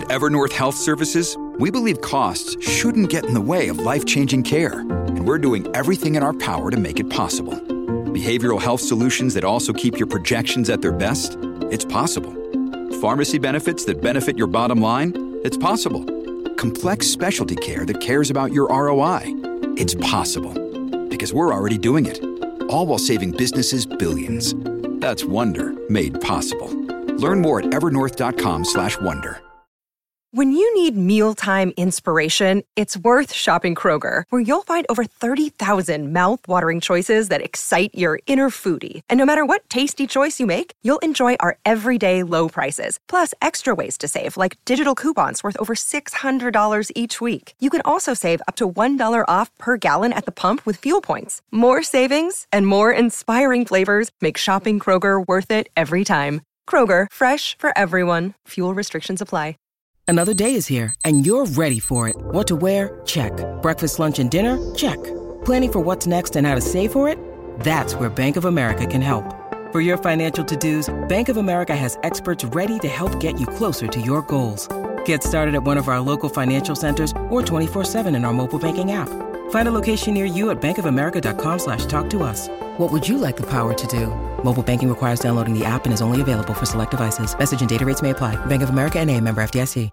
At Evernorth Health Services, we believe costs shouldn't get in the way of life-changing care, and we're doing everything in our power to make it possible. Behavioral health solutions that also keep your projections at their best? It's possible. Pharmacy benefits that benefit your bottom line? It's possible. Complex specialty care that cares about your ROI? It's possible. Because we're already doing it. All while saving businesses billions. That's Wonder made possible. Learn more at evernorth.com/wonder. When you need mealtime inspiration, it's worth shopping Kroger, where you'll find over 30,000 mouth-watering choices that excite your inner foodie. And no matter what tasty choice you make, you'll enjoy our everyday low prices, plus extra ways to save, like digital coupons worth over $600 each week. You can also save up to $1 off per gallon at the pump with fuel points. More savings and more inspiring flavors make shopping Kroger worth it every time. Kroger, fresh for everyone. Fuel restrictions apply. Another day is here, and you're ready for it. What to wear? Check. Breakfast, lunch, and dinner? Check. Planning for what's next and how to save for it? That's where Bank of America can help. For your financial to-dos, Bank of America has experts ready to help get you closer to your goals. Get started at one of our local financial centers or 24/7 in our mobile banking app. Find a location near you at bankofamerica.com/talktous. What would you like the power to do? Mobile banking requires downloading the app and is only available for select devices. Message and data rates may apply. Bank of America N.A., member FDIC.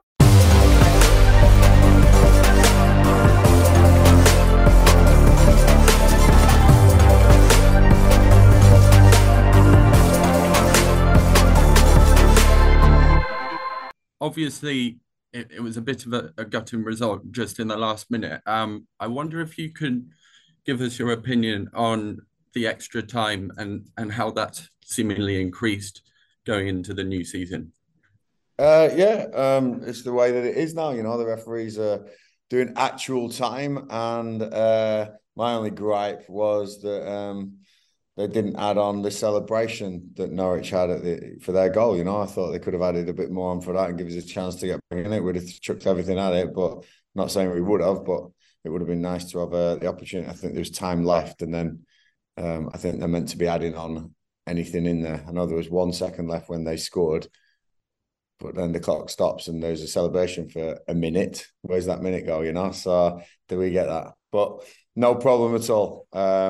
Obviously, it was a bit of a gutting result just in the last minute. I wonder if you could give us your opinion on the extra time and how that's seemingly increased going into the new season. It's the way that it is now. You know, the referees are doing actual time, and my only gripe was that they didn't add on the celebration that Norwich had for their goal. You know, I thought they could have added a bit more on for that and give us a chance to get back in it. We'd have chucked everything at it, but not saying we would have, but it would have been nice to have the opportunity. I think there's time left, and then I think they're meant to be adding on anything in there. I know there was 1 second left when they scored, but then the clock stops and there's a celebration for a minute. Where's that minute go, you know? So do we get that? But no problem at all.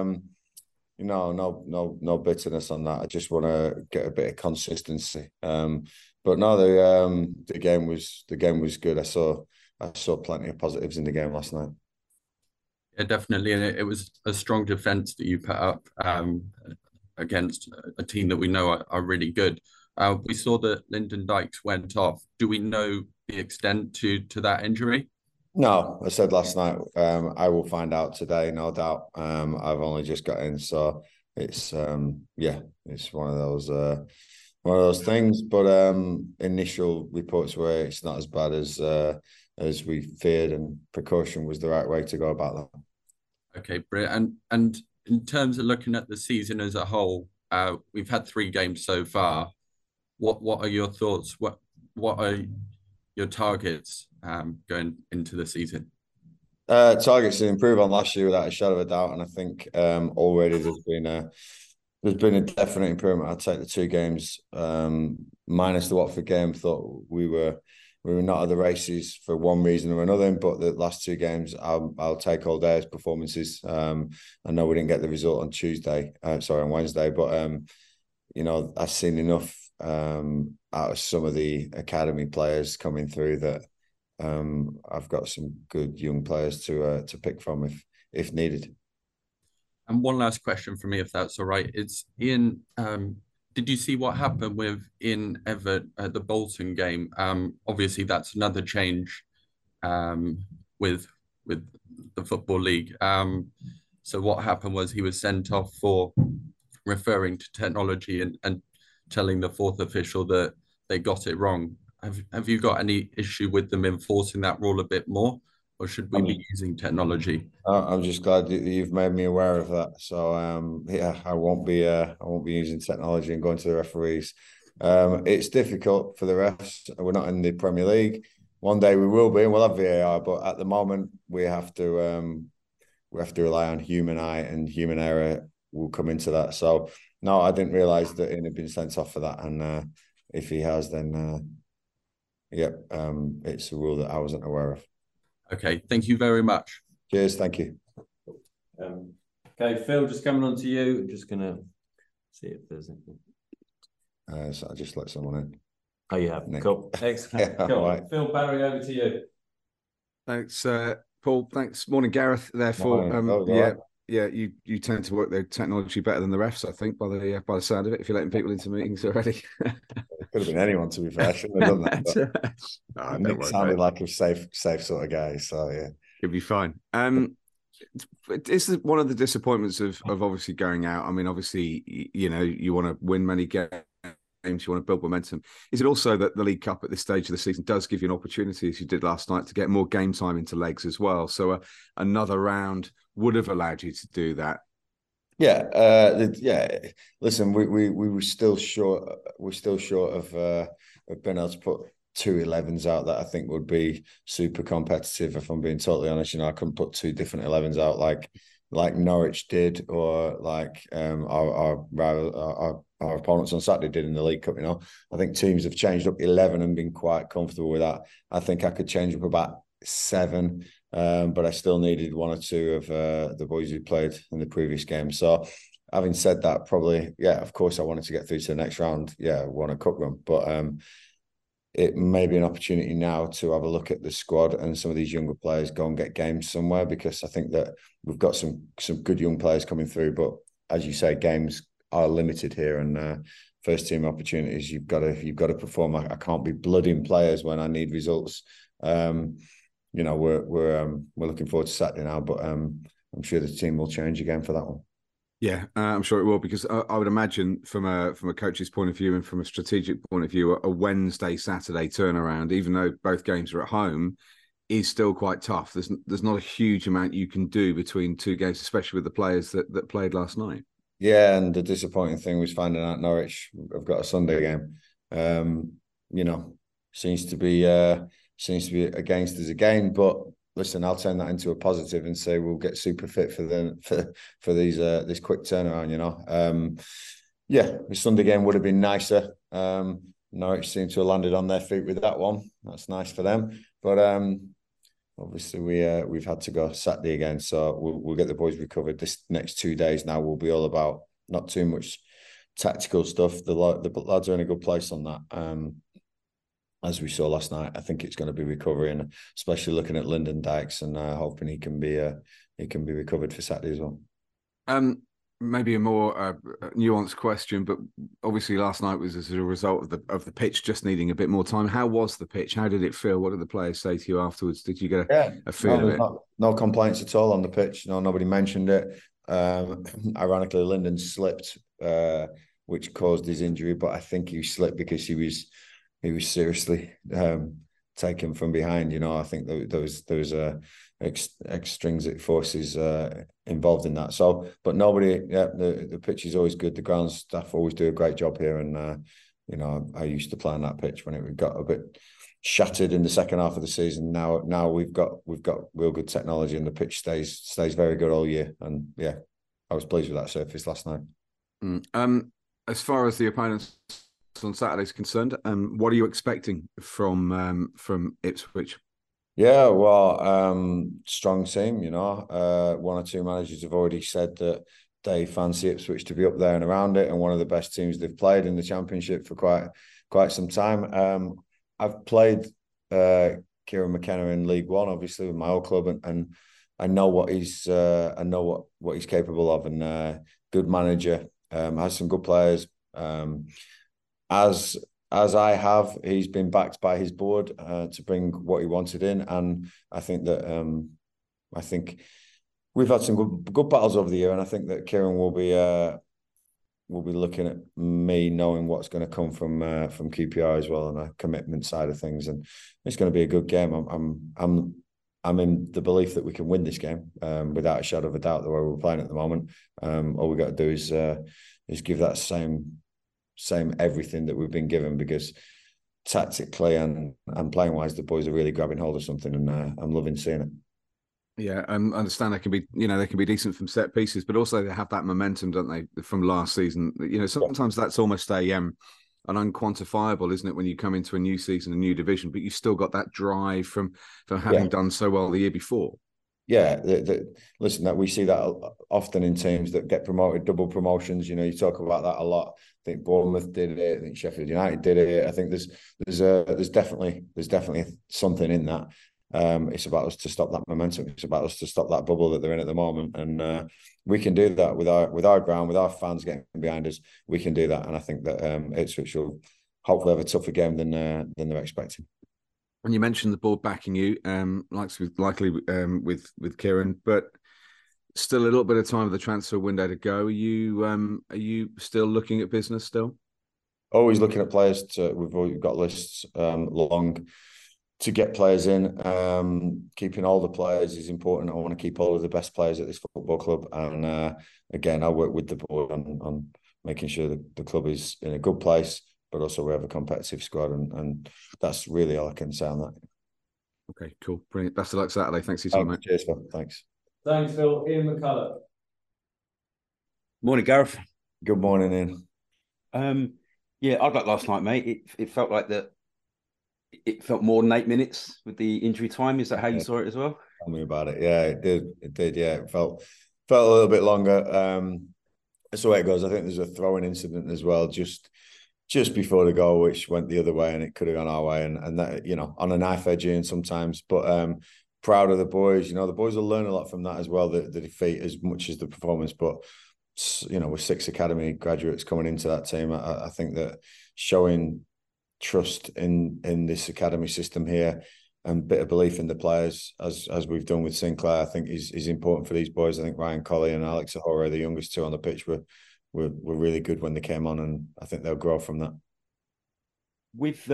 No bitterness on that. I just want to get a bit of consistency. But no, the game was good. I saw plenty of positives in the game last night. Yeah, definitely, and it was a strong defense that you put up against a team that we know are really good. We saw that Lyndon Dykes went off. Do we know the extent to that injury? No, I said last night, I will find out today, no doubt. I've only just got in, so it's it's one of those things. But initial reports were it's not as bad as we feared, and precaution was the right way to go about that. Okay, brilliant. And in terms of looking at the season as a whole, we've had 3 games so far. What are your thoughts? What are your targets going into the season? Targets to improve on last year without a shadow of a doubt, and I think already there's been a definite improvement. I'd take the 2 games minus the Watford game. Thought we were not at the races for one reason or another, but the last 2 games I'll take all day as performances. I know we didn't get the result on Wednesday, but I've seen enough out of some of the academy players coming through that I've got some good young players to pick from if needed. And one last question for me, if that's all right. It's Ian. Did you see what happened with Ian Evatt at the Bolton game? Obviously, that's another change with the Football League. So what happened was he was sent off for referring to technology and telling the 4th official that they got it wrong. Have you got any issue with them enforcing that rule a bit more, or should we be using technology? I'm just glad that you've made me aware of that. So I won't be using technology and going to the referees. It's difficult for the refs. We're not in the Premier League. One day we will be, and we'll have VAR. But at the moment, we have to rely on human eye, and human error will come into that. So no, I didn't realise that Ian had been sent off for that, and if he has, then it's a rule that I wasn't aware of. Okay, thank you very much. Cheers, thank you. Okay, Phil, just coming on to you. I'm just going to see if there's anything. So I'll just let someone in. Oh, you have. Nick. Cool. Excellent. Yeah, cool. right. Phil, Barry, over to you. Thanks, Paul. Thanks. Morning, Gareth. Therefore, you tend to work the technology better than the refs, I think, by the sound of it. If you're letting people into meetings already, it could have been anyone, to be fair. I shouldn't have done that. But Nick sounded like a safe sort of guy. So yeah, it'll be fine. This is one of the disappointments of obviously going out. I mean, obviously, you want to win many games, you want to build momentum. Is it also that the League Cup at this stage of the season does give you an opportunity, as you did last night, to get more game time into legs as well? So another round would have allowed you to do that. Yeah. Listen, we were still short. We're still short of being able to put 2 11s out that I think would be super competitive. If I'm being totally honest, I couldn't put 2 different 11s out like Norwich did, or like our opponents on Saturday did in the League Cup. I think teams have changed up 11 and been quite comfortable with that. I think I could change up about 7, but I still needed 1 or 2 of the boys who played in the previous game. So having said that, probably, of course I wanted to get through to the next round. I want a cup run, but it may be an opportunity now to have a look at the squad and some of these younger players go and get games somewhere, because I think that we've got some good young players coming through. But as you say, games are limited here, and first team opportunities, you've got to perform. I can't be blooding players when I need results. We're looking forward to Saturday now, but I'm sure the team will change again for that one. Yeah, I'm sure it will, because I would imagine from a coach's point of view and from a strategic point of view, a Wednesday, Saturday turnaround, even though both games are at home, is still quite tough. There's not a huge amount you can do between 2 games, especially with the players that played last night. Yeah, and the disappointing thing was finding out Norwich have got a Sunday game. Seems to be against us again, but listen, I'll turn that into a positive and say we'll get super fit for these this quick turnaround. The Sunday game would have been nicer. Norwich seem to have landed on their feet with that one. That's nice for them, but obviously we've had to go Saturday again, so we'll get the boys recovered. This next 2 days now will be all about not too much tactical stuff. The lads are in a good place on that. As we saw last night, I think it's going to be recovery, and especially looking at Lyndon Dykes and hoping he can be recovered for Saturday as well. Maybe a more nuanced question, but obviously last night was as a result of the pitch just needing a bit more time. How was the pitch? How did it feel? What did the players say to you afterwards? Did you get a feel of it? No complaints at all on the pitch. No, nobody mentioned it. Ironically, Lyndon slipped, which caused his injury, but I think he slipped because he was seriously taken from behind. I think there was extrinsic forces involved in that. So, but nobody. Yeah, the pitch is always good. The ground staff always do a great job here, and I used to play on that pitch when it got a bit shattered in the second half of the season. Now we've got real good technology, and the pitch stays very good all year. And yeah, I was pleased with that surface last night. As far as the opponents on Saturday is concerned, what are you expecting from Ipswich? Yeah, well, strong team. 1 or 2 managers have already said that they fancy Ipswich to be up there and around it, and one of the best teams they've played in the Championship for quite some time. I've played Kieran McKenna in League One, obviously with my old club, and I know what he's capable of, and good manager, has some good players. As I have, he's been backed by his board to bring what he wanted in, and I think that we've had some good battles over the year, and I think that Kieran will be looking at me, knowing what's going to come from QPR as well, on a commitment side of things, and it's going to be a good game. I'm in the belief that we can win this game without a shadow of a doubt. The way we're playing at the moment, all we got to do is give that same everything that we've been given, because tactically and playing wise, the boys are really grabbing hold of something, and I'm loving seeing it. Yeah, I understand they can be decent from set pieces, but also they have that momentum, don't they, from last season? Sometimes that's almost a and unquantifiable, isn't it, when you come into a new season, a new division, but you still got that drive from having done so well the year before. Yeah, listen, that we see that often in teams that get promoted, double promotions. You talk about that a lot. I think Bournemouth did it. I think Sheffield United did it. I think there's definitely something in that. It's about us to stop that momentum. It's about us to stop that bubble that they're in at the moment, and we can do that with our ground, with our fans getting behind us. We can do that, and I think that Ipswich will hopefully have a tougher game than they're expecting. And you mentioned the board backing you, likely with Kieran, but still a little bit of time of the transfer window to go. Are you still looking at business still? Always looking at players. We've got lists long to get players in. Keeping all the players is important. I want to keep all of the best players at this football club, and again, I work with the board on making sure that the club is in a good place, but also we have a competitive squad, and that's really all I can say on that. Okay, cool. Brilliant. Best of luck Saturday. Thanks for your time, mate. Cheers, Phil. Thanks. Thanks, Phil. Ian McCulloch. Morning, Gareth. Good morning, Ian. Yeah, I got last night, mate. It felt like that. It felt more than 8 minutes with the injury time. Is that how you saw it as well? Tell me about it. Yeah, it did. It did. Yeah, it felt a little bit longer. That's the way it goes. I think there's a throwing incident as well, just before the goal, which went the other way, and it could have gone our way, and that, on a knife edge in sometimes. But proud of the boys. The boys will learn a lot from that as well. The defeat as much as the performance, but with 6 academy graduates coming into that team, I think that showing trust in this academy system here and a bit of belief in the players, as we've done with Sinclair, I think is important for these boys. I think Ryan Colley and Alex Ahora, the youngest two on the pitch, were really good when they came on, and I think they'll grow from that. With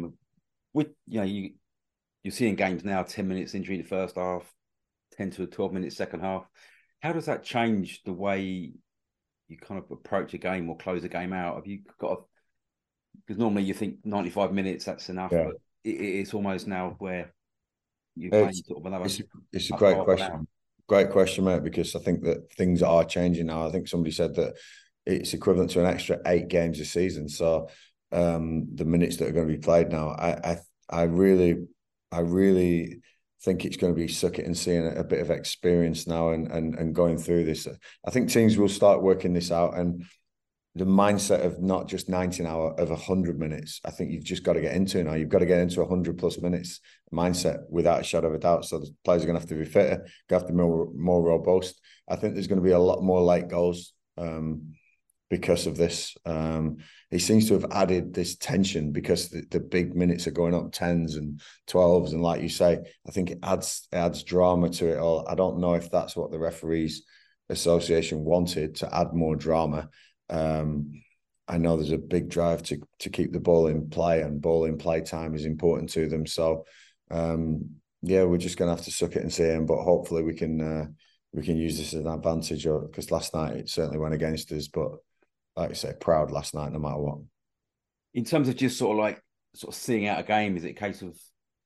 you're seeing games now, 10 minutes injury in the first half, 10 to 12 minutes second half. How does that change the way you kind of approach a game or close a game out? Have you got because normally you think 95 minutes, that's enough, but it's almost now where you're playing sort of another. It's a great question. Great question, mate, because I think that things are changing now. I think somebody said that it's equivalent to an extra 8 games a season. So the minutes that are going to be played now, I really think it's going to be suck it and seeing a bit of experience now and going through this. I think teams will start working this out, and the mindset of not just 90 hour of 100 minutes. I think you've just got to get into now. You've got to get into 100+ minutes mindset without a shadow of a doubt. So the players are going to have to be fitter, going to have to be more robust. I think there's going to be a lot more late goals because of this. It seems to have added this tension because the big minutes are going up 10s and 12s. And like you say, I think it adds drama to it all. I don't know if that's what the Referees Association wanted, to add more drama. I know there's a big drive to keep the ball in play, and ball in play time is important to them. So, we're just going to have to suck it and see him. But hopefully we can use this as an advantage, because last night it certainly went against us. But like I say, proud last night no matter what. In terms of just sort of seeing out a game, is it a case of,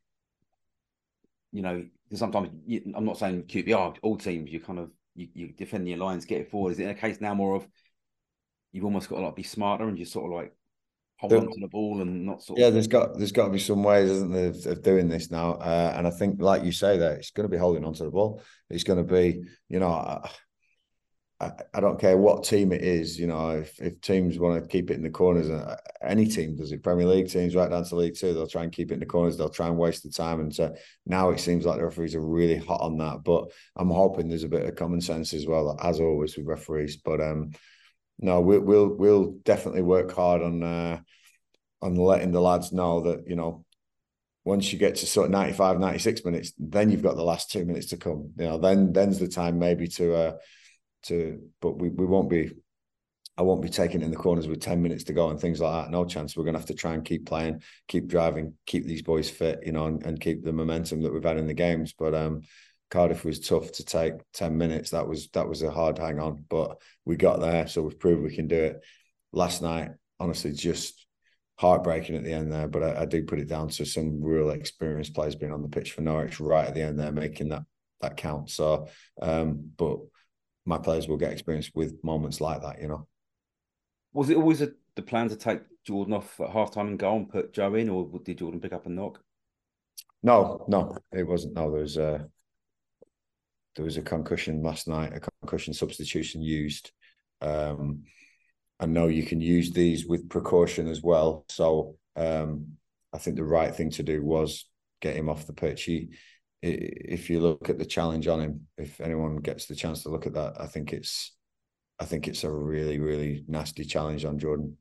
sometimes I'm not saying QPR, all teams, you defend your lines, get it forward. Is it a case now more of you've almost got to be smarter and just sort of hold on to the ball and not sort of... there's got to be some ways, isn't there, of doing this now. And I think, like you say there, it's going to be holding on to the ball. It's going to be, I don't care what team it is, if teams want to keep it in the corners, any team does it, Premier League teams right down to League Two, they'll try and keep it in the corners, they'll try and waste the time. And so now it seems like the referees are really hot on that. But I'm hoping there's a bit of common sense as well, as always with referees. But no, we'll definitely work hard on letting the lads know that, once you get to sort of 95, 96 minutes, then you've got the last 2 minutes to come. Then's the time maybe but we won't be. I won't be taking it in the corners with 10 minutes to go and things like that. No chance. We're going to have to try and keep playing, keep driving, keep these boys fit, and keep the momentum that we've had in the games. But Cardiff was tough to take 10 minutes. That was a hard hang on, but we got there. So we've proved we can do it. Last night, honestly, just heartbreaking at the end there. But I do put it down to some real experienced players being on the pitch for Norwich right at the end there, making that count. So, but my players will get experience with moments like that, Was it always the plan to take Jordan off at half time and goal and put Joe in, or did Jordan pick up a knock? No, it wasn't. No, there was a concussion last night, a concussion substitution used. I know you can use these with precaution as well. So I think the right thing to do was get him off the pitch. If you look at the challenge on him, if anyone gets the chance to look at that, I think it's a really, really nasty challenge on Jordan.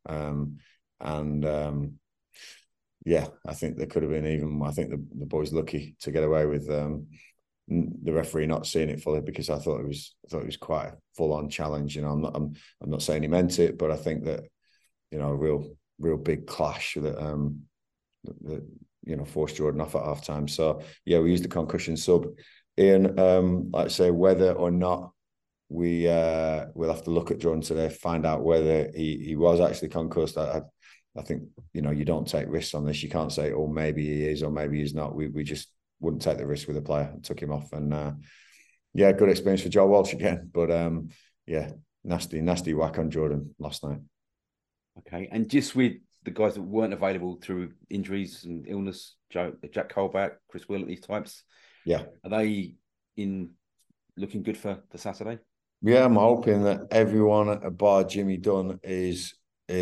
Yeah, I think there could have been even. I think the boy's lucky to get away with the referee not seeing it fully, because I thought it was quite a full-on challenge. You know, I'm not saying he meant it, but I think that, you know, a real big clash that forced Jordan off at half time. So yeah, we used the concussion sub. Ian, like I say, whether or not we'll have to look at Jordan today, find out whether he was actually concussed. I think, you know, you don't take risks on this. You can't say, oh, maybe he is or maybe he's not. We just wouldn't take the risk with the player and took him off. And yeah, good experience for Joe Walsh again. But yeah, nasty whack on Jordan last night. Okay, and just with the guys that weren't available through injuries and illness, Jack Colback, Chris Willett, these types, yeah, are they looking good for Saturday? Yeah, I'm hoping that everyone at bar Jimmy Dunn is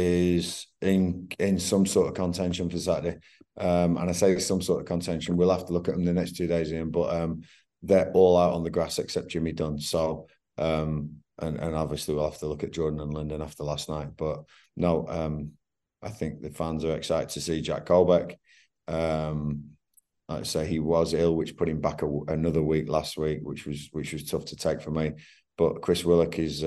in some sort of contention for Saturday. And I say some sort of contention. We'll have to look at them the next 2 days, Ian, but they're all out on the grass except Jimmy Dunn. So and obviously we'll have to look at Jordan and Lyndon after last night. But no, I think the fans are excited to see Jack Colback. Like I say, he was ill, which put him back another week last week, which was tough to take for me. But Chris Willock is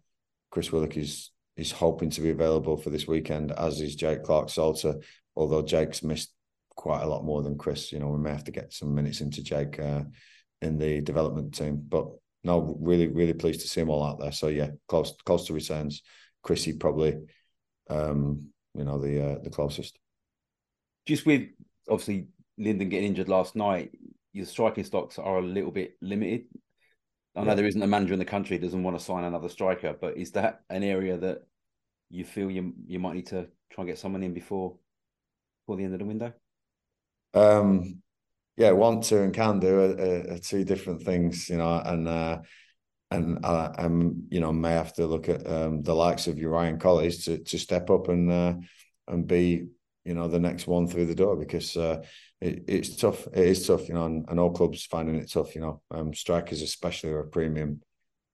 hoping to be available for this weekend, as is Jake Clark-Salter, although Jake's missed quite a lot more than Chris. You know, we may have to get some minutes into Jake in the development team. But no, really, really pleased to see them all out there. So yeah, close to returns. Chrissy probably, the closest. Just with obviously Lyndon getting injured last night, your striking stocks are a little bit limited. I know there isn't a manager in the country who doesn't want to sign another striker, but is that an area that you feel you might need to try and get someone in before the end of the window? Yeah, want to and can do are two different things, you know, and I may have to look at the likes of Ryan Collins to step up and be, you know, the next one through the door, because it's tough. It is tough, you know, and all clubs finding it tough, you know. Strikers especially are a premium,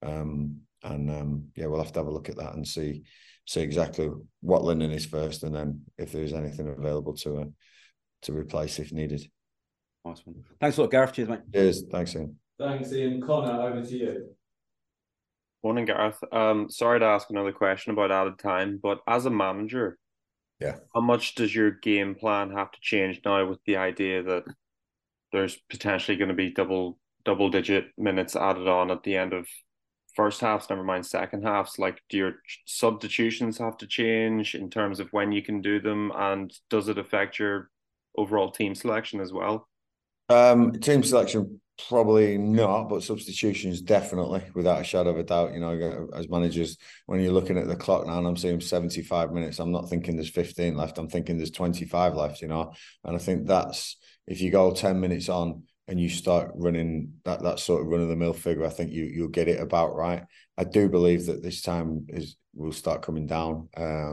yeah, we'll have to have a look at that and see exactly what Lyndon is first, and then if there is anything available to replace if needed. Nice one. Thanks a lot, Gareth. Cheers, mate. Cheers. Thanks, Ian. Thanks, Ian. Connor, over to you. Morning, Gareth. Sorry to ask another question about added time, but as a manager, yeah, how much does your game plan have to change now with the idea that there's potentially going to be double digit minutes added on at the end of first halves, never mind second halves? Like, do your substitutions have to change in terms of when you can do them, and does it affect your overall team selection as well? Team selection probably not, but substitutions definitely, without a shadow of a doubt. You know, as managers, when you're looking at the clock now and I'm seeing 75 minutes, I'm not thinking there's 15 left. I'm thinking there's 25 left, you know. And I think that's, if you go 10 minutes on and you start running that sort of run-of-the-mill figure, I think you'll get it about right. I do believe that this time will start coming down.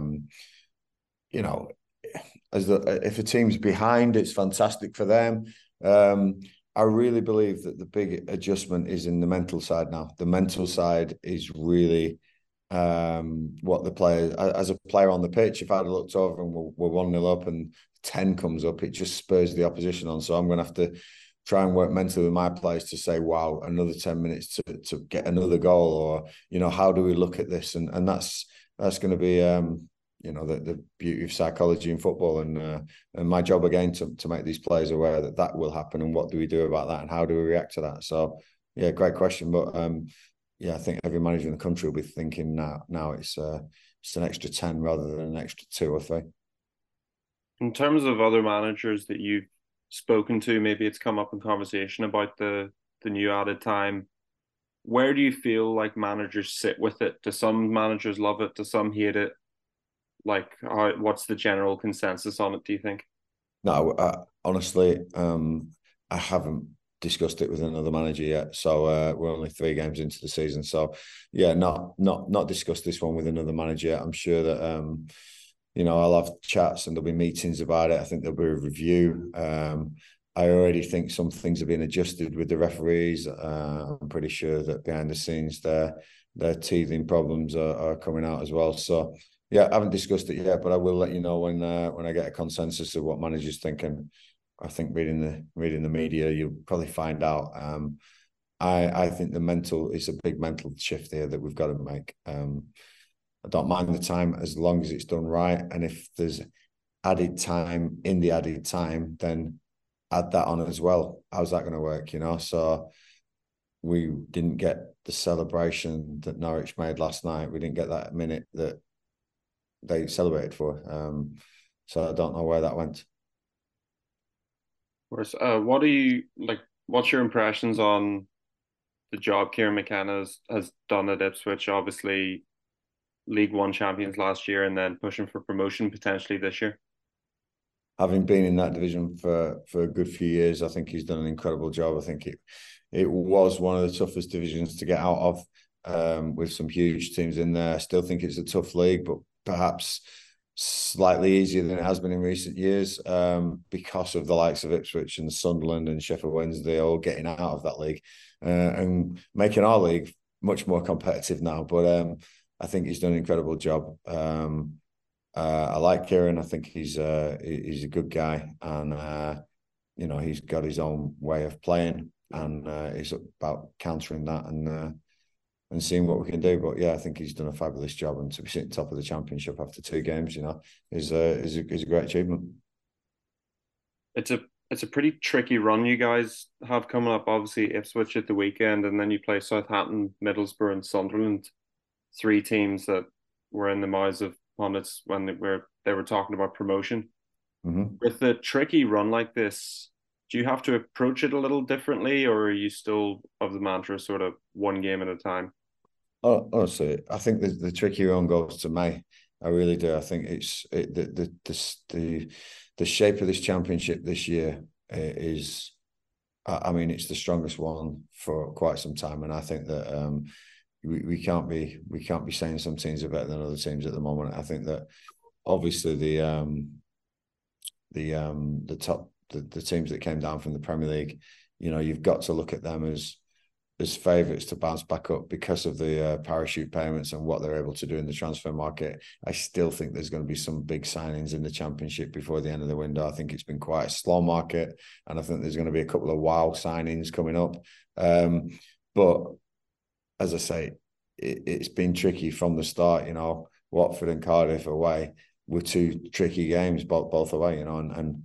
You know, if a team's behind, it's fantastic for them. I really believe that the big adjustment is in the mental side now. The mental side is really what the player, as a player on the pitch, if I'd looked over and we're 1-0 up and 10 comes up, it just spurs the opposition on. So I'm going to have to try and work mentally with my players to say, wow, another 10 minutes to get another goal, or, you know, how do we look at this? And that's going to be, you know, the beauty of psychology in football, and my job again to make these players aware that will happen, and what do we do about that, and how do we react to that? So yeah, great question, but yeah, I think every manager in the country will be thinking now it's an extra 10 rather than an extra 2 or 3. In terms of other managers that you've spoken to, maybe it's come up in conversation about the new added time, where do you feel like managers sit with it? Do some managers love it? Do some hate it? Like, what's the general consensus on it, do you think? No, honestly, I haven't discussed it with another manager yet. So we're only 3 games into the season. So yeah, not discussed this one with another manager yet. I'm sure that I'll have chats and there'll be meetings about it. I think there'll be a review. I already think some things have been adjusted with the referees. I'm pretty sure that behind the scenes their teething problems are coming out as well. So yeah, I haven't discussed it yet, but I will let you know when I get a consensus of what managers think. And I think reading the media, you'll probably find out. I think it's a big mental shift here that we've got to make. I don't mind the time as long as it's done right. And if there's added time in the added time, then add that on as well. How's that going to work? So we didn't get the celebration that Norwich made last night. We didn't get that minute that they celebrated for. So I don't know where that went. What do you like? What's your impressions on the job Kieran McKenna has done at Ipswich? Obviously, League One champions last year, and then pushing for promotion potentially this year. Having been in that division for a good few years, I think he's done an incredible job. I think it was one of the toughest divisions to get out of, with some huge teams in there. I still think it's a tough league, but perhaps slightly easier than it has been in recent years, because of the likes of Ipswich and Sunderland and Sheffield Wednesday all getting out of that league, and making our league much more competitive now. But I think he's done an incredible job. I like Kieran. I think he's a good guy, and he's got his own way of playing, and it's about countering that and seeing what we can do. But yeah, I think he's done a fabulous job, and to be sitting top of the Championship after 2 games, is a great achievement. It's a pretty tricky run you guys have coming up. Obviously, Ipswich at the weekend, and then you play Southampton, Middlesbrough, and Sunderland. 3 teams that were in the mouths of pundits when they were talking about promotion. Mm-hmm. With a tricky run like this, do you have to approach it a little differently, or are you still of the mantra sort of 1 game at a time? Oh, honestly, I think the tricky run goes to May. I really do. I think the shape of this Championship this year is, I mean, it's the strongest one for quite some time, and I think that we can't be saying some teams are better than other teams at the moment. I think that obviously the teams that came down from the Premier League, you've got to look at them as favourites to bounce back up because of the parachute payments and what they're able to do in the transfer market. I still think there's going to be some big signings in the Championship before the end of the window. I think it's been quite a slow market, and I think there's going to be a couple of wow signings coming up. But as I say, it's been tricky from the start. Watford and Cardiff away were 2 tricky games, both away. And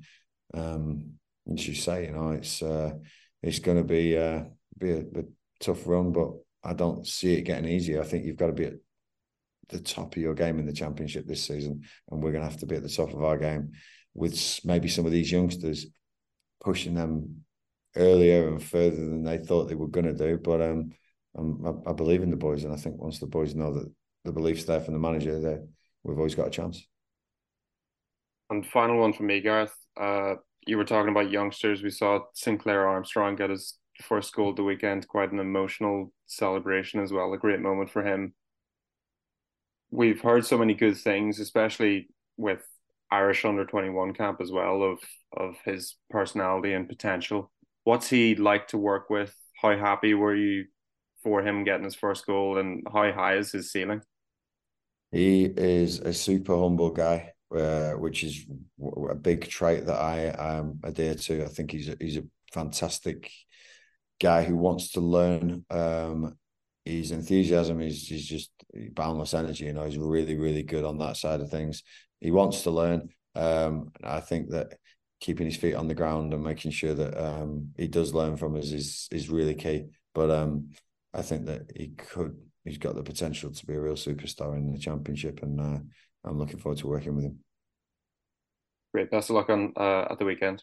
as you say, it's going to be a tough run, but I don't see it getting easier. I think you've got to be at the top of your game in the Championship this season, and we're going to have to be at the top of our game with maybe some of these youngsters pushing them earlier and further than they thought they were going to do. But I believe in the boys, and I think once the boys know that the belief's there from the manager, we've always got a chance. And final one from me, Gareth. You were talking about youngsters. We saw Sinclair Armstrong get his first goal of the weekend. Quite an emotional celebration as well. A great moment for him. We've heard so many good things, especially with Irish under-21 camp as well, of his personality and potential. What's he like to work with? How happy were you for him getting his first goal, and how high is his ceiling? He is a super humble guy, which is a big trait that I adhere to. I think he's a fantastic guy who wants to learn. His enthusiasm is just boundless energy. He's really, really good on that side of things. He wants to learn. I think that keeping his feet on the ground and making sure that he does learn from us is really key. But I think that he's got the potential to be a real superstar in the Championship, and I'm looking forward to working with him. Great. Best of luck on at the weekend.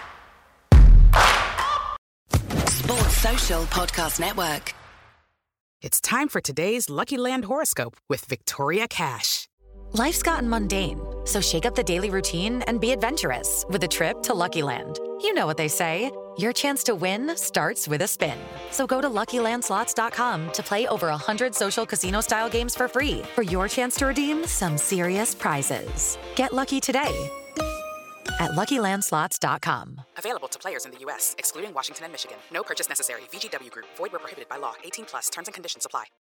Sports Social Podcast Network. It's time for today's Lucky Land horoscope with Victoria Cash. Life's gotten mundane, so shake up the daily routine and be adventurous with a trip to Lucky Land. You know what they say, your chance to win starts with a spin. So go to LuckyLandSlots.com to play over 100 social casino-style games for free for your chance to redeem some serious prizes. Get lucky today at LuckyLandSlots.com. Available to players in the U.S., excluding Washington and Michigan. No purchase necessary. VGW Group. Void where prohibited by law. 18+. Terms and conditions apply.